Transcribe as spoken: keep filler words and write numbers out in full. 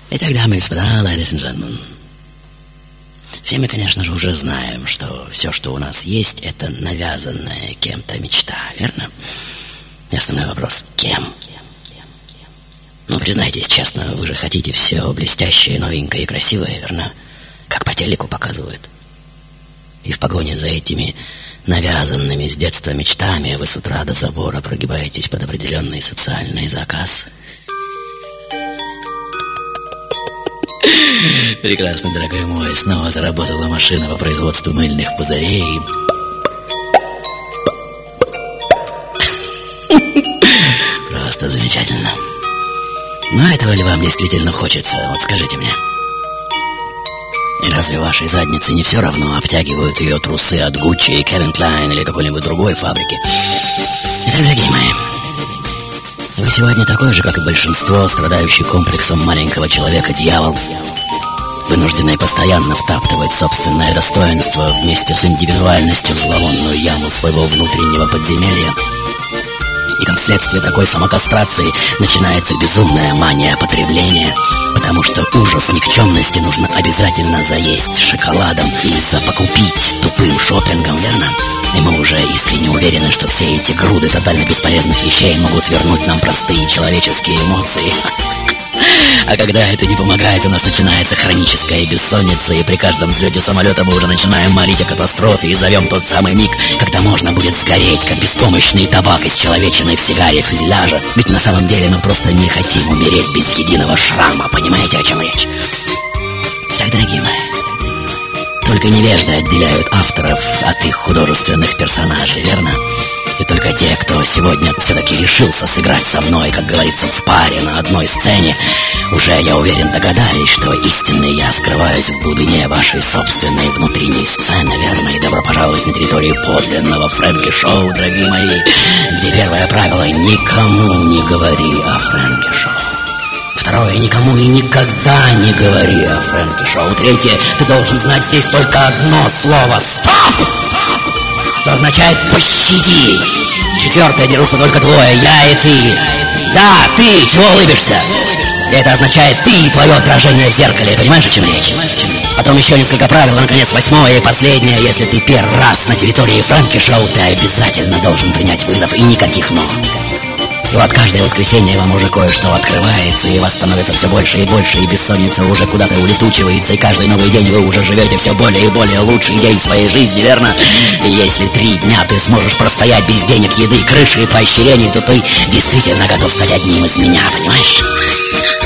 Итак, дамы и господа, ladies and gentlemen, все мы, конечно же, уже знаем, что все, что у нас есть, это навязанная кем-то мечта, верно? И основной вопрос – кем? Ну, признайтесь честно, вы же хотите все блестящее, новенькое и красивое, верно? Как по телеку показывают. И в погоне за этими навязанными с детства мечтами вы с утра до забора прогибаетесь под определенный социальный заказ. Прекрасно, дорогой мой, снова заработала машина по производству мыльных пузырей. Просто замечательно. Но этого ли вам действительно хочется? Вот скажите мне. И разве вашей заднице не все равно, обтягивают ее трусы от Гуччи и Calvin Klein или какой-нибудь другой фабрики? Итак, дорогие мои, вы сегодня такой же, как и большинство, страдающий комплексом маленького человека-дьявол, вынужденный постоянно втаптывать собственное достоинство вместе с индивидуальностью в зловонную яму своего внутреннего подземелья. И как следствие такой самокастрации начинается безумная мания потребления, потому что ужас никчемности нужно обязательно заесть шоколадом и запокупить тупым шопингом, верно? И мы уже искренне уверены, что все эти груды тотально бесполезных вещей могут вернуть нам простые человеческие эмоции. А когда это не помогает, у нас начинается хроническая бессонница, и при каждом взлете самолета мы уже начинаем молить о катастрофе и зовем тот самый миг, когда можно будет сгореть, как беспомощный табак из человечины в сигаре фюзеляжа. Ведь на самом деле мы просто не хотим умереть без единого шрама, понимаете, о чем речь? Так, дорогие мои, только невежды отделяют авторов от их художественных персонажей, верно? И только те, кто сегодня все-таки решился сыграть со мной, как говорится, в паре на одной сцене, уже, я уверен, догадались, что истинный я скрываюсь в глубине вашей собственной внутренней сцены, верно? И добро пожаловать на территорию подлинного Фрэнки Шоу, дорогие мои, где первое правило — никому не говори о Фрэнки Шоу. Второе — никому и никогда не говори о Фрэнки Шоу. Третье — ты должен знать здесь только одно слово — стоп! Что означает «пощади». Четвертое — дерутся только двое, я и ты. Да, ты, чего улыбишься? И это означает ты и твое отражение в зеркале, понимаешь, о чем речь? Потом еще несколько правил, а наконец восьмое и последнее. Если ты первый раз на территории Фрэнки Шоу, ты обязательно должен принять вызов, и никаких «но». И вот каждое воскресенье вам уже кое-что открывается, и вас становится все больше и больше, и бессонница уже куда-то улетучивается, и каждый новый день вы уже живете все более и более лучший день своей жизни, верно? И если три дня ты сможешь простоять без денег, еды, крыши и поощрений, то ты действительно готов стать одним из меня, понимаешь?